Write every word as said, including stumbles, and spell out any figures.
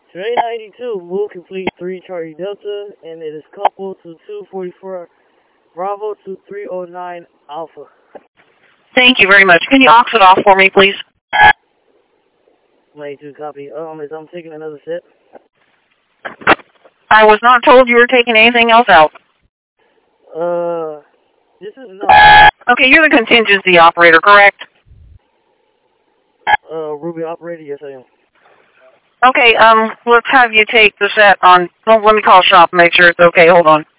Train ninety-two, move complete three Charlie Delta, and it is coupled to two forty-four Bravo to three oh nine Alpha. Thank you very much. Can you aux it off for me, please? ninety-two, copy. Um, is I'm taking another set? I was not told you were taking anything else out. Uh, this is no. Okay, you're the contingency operator, correct? Uh, Ruby operator, yes I am. Okay, um, let's have you take the set on. Well, let me call shop and make sure it's okay. Hold on.